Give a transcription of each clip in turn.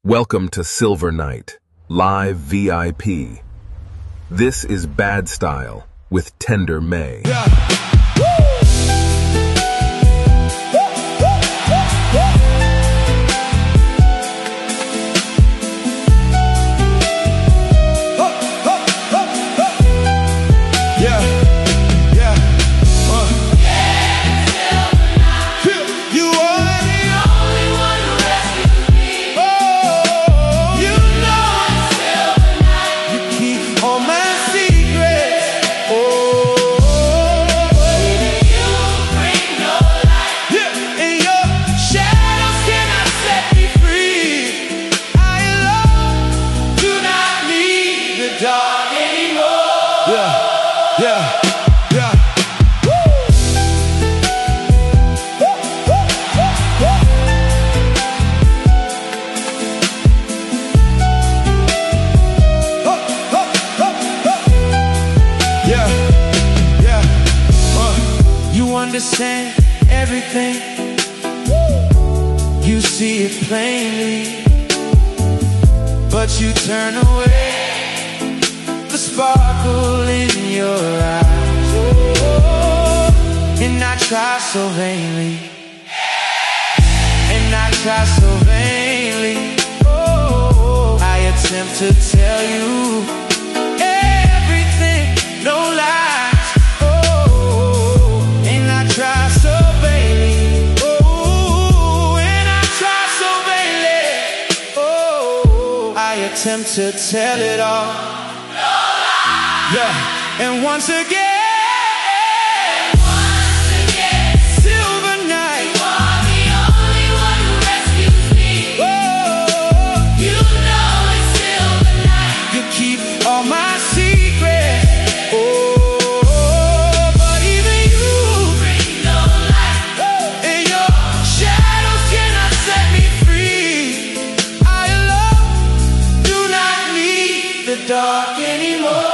Welcome to Silver Night, Live VIP. This is Bad Style with Tender May. Understand everything, you see it plainly, but you turn away the sparkle in your eyes. And I try so vainly, and I try so vainly. I attempt to tell you everything, no lies. Try so vainly, oh, and I try so vainly, oh, I attempt to tell it all, yeah, and once again, Silver Night, you are the only one who rescues me, oh, you know it's Silver Night, you keep all my secrets, oh. Dark anymore.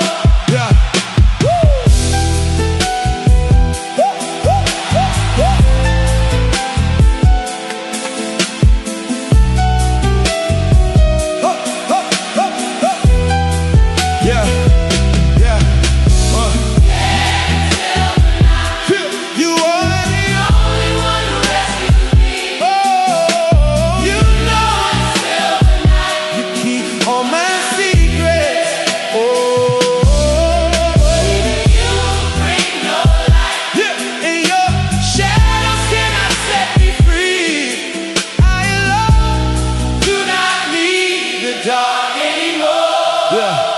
Dark anymore. Yeah.